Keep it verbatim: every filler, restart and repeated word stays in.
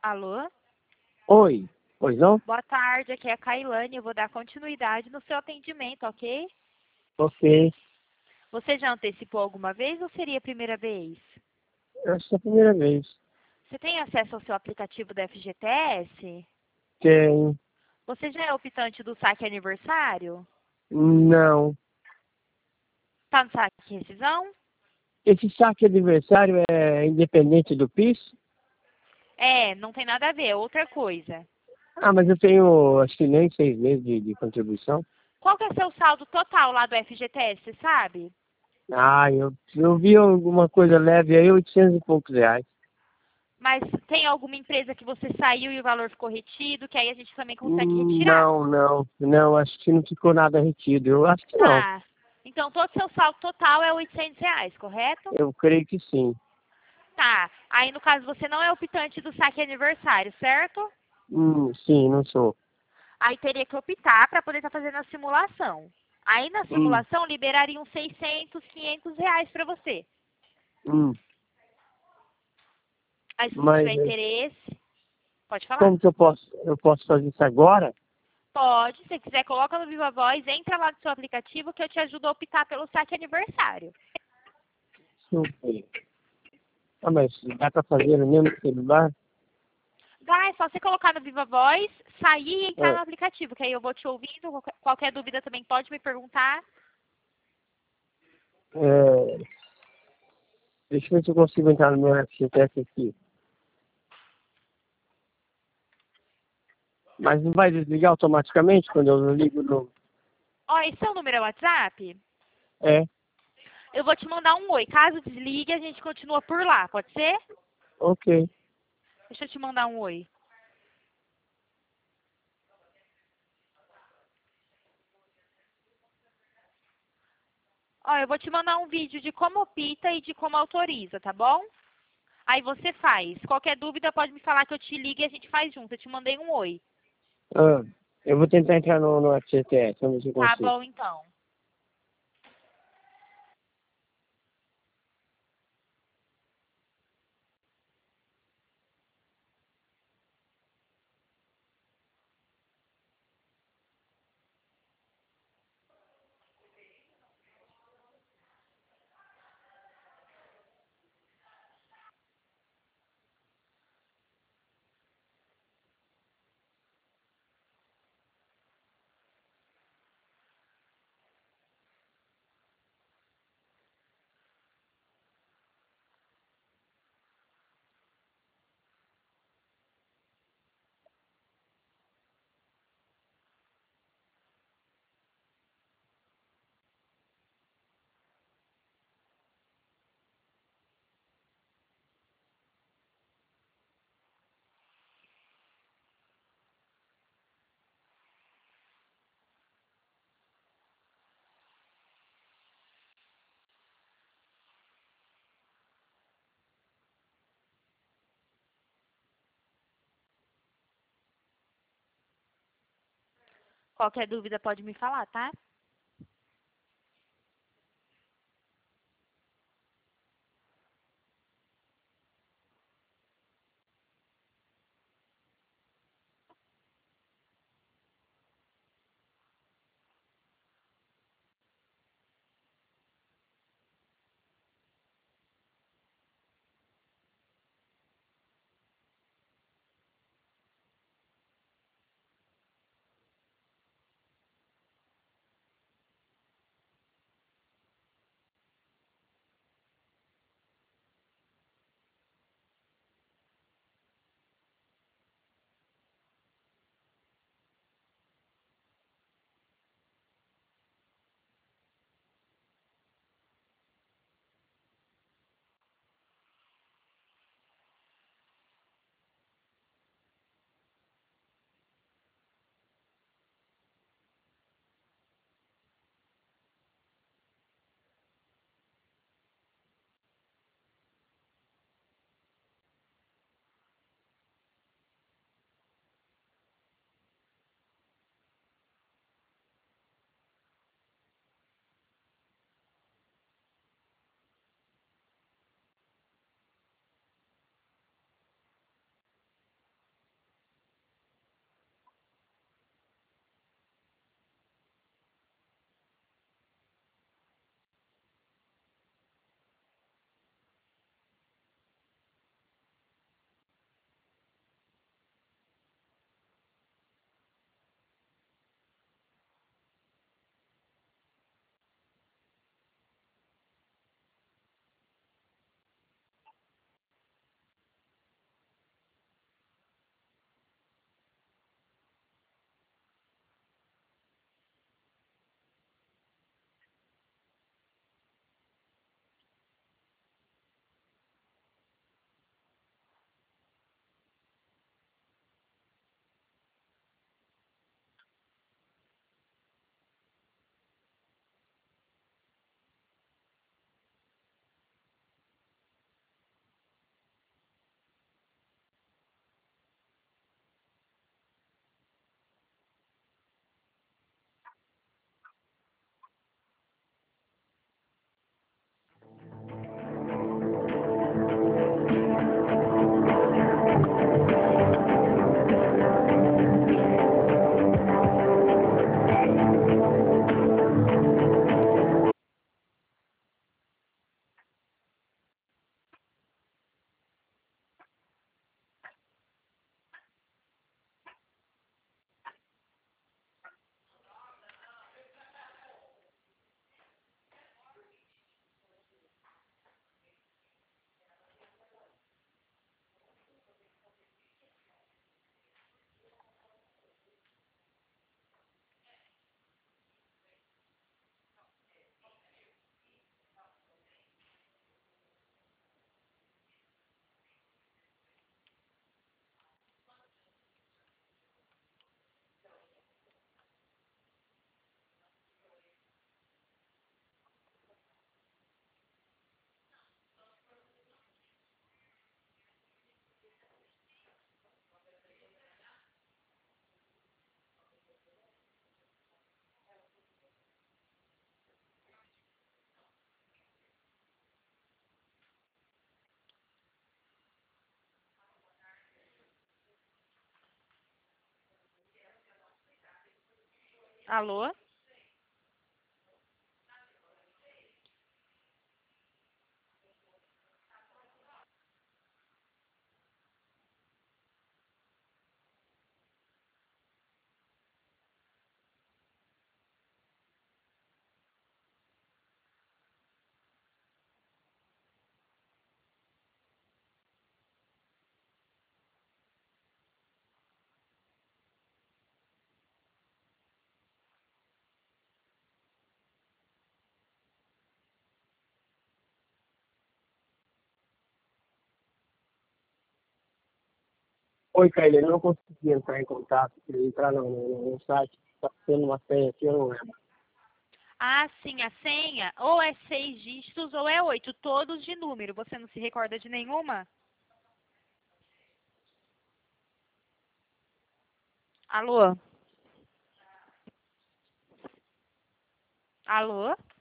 Alô? Oi, pois não? Boa tarde, aqui é a Kailane. Eu vou dar continuidade no seu atendimento, ok? Ok, Você já antecipou alguma vez ou seria a primeira vez? essa é a primeira vez. Você tem acesso ao seu aplicativo da F G T S? Tem. Você já é optante do saque aniversário? Não. Está no saque rescisão? Esse saque aniversário é independente do P I S? É, não tem nada a ver, é outra coisa. Ah, mas eu tenho acho que nem seis meses de, de contribuição. Qual que é seu saldo total lá do F G T S, você sabe? Ah, eu, eu vi alguma coisa leve aí, oitocentos e poucos reais. Mas tem alguma empresa que você saiu e o valor ficou retido, que aí a gente também consegue Hum, retirar? Não, não, não, acho que não ficou nada retido. Eu acho que não. Tá. Então, todo o seu saldo total é oitocentos reais, correto? Eu creio que sim. Tá. Aí, no caso, você não é optante do saque aniversário, certo? Hum, sim, não sou. Aí teria que optar para poder estar fazendo a simulação. Aí, na Hum, simulação, liberaria uns seiscentos, quinhentos reais para você. hum. Aí, se você Mas tiver eh, interesse, pode falar. como que eu posso, eu posso fazer isso agora? Pode, se você quiser, coloca no Viva Voz, entra lá no seu aplicativo que eu te ajudo a optar pelo saque aniversário. Deixa eu ver. Ah, mas dá pra fazer no mesmo celular? Dá, é só você colocar no Viva Voz, sair e entrar Ah, no aplicativo, que aí eu vou te ouvindo. Qualquer qualquer dúvida também pode me perguntar. é, deixa eu ver se eu consigo entrar no meu F G T S aqui. Mas não vai desligar automaticamente quando eu ligo no... Ó, esse é o número é o WhatsApp? É, Eu vou te mandar um oi. Caso desligue, a gente continua por lá, pode ser? ok. Deixa eu te mandar um oi. Ó, eu vou te mandar um vídeo de como opta e de como autoriza, tá bom? Aí você faz. Qualquer dúvida pode me falar que eu te ligo e a gente faz junto. Eu te mandei um oi. Ah, eu vou tentar entrar no, no F G T S, vamos ver se eu Tá consigo. bom, então. Qualquer dúvida pode me falar, tá? Alô? Oi, Kayle, eu não consegui entrar em contato, queria entrar no, no, no site, está tendo uma senha aqui, eu não lembro. Ah, sim, a senha ou é seis dígitos ou é oito, todos de número. Você não se recorda de nenhuma? Alô? Alô?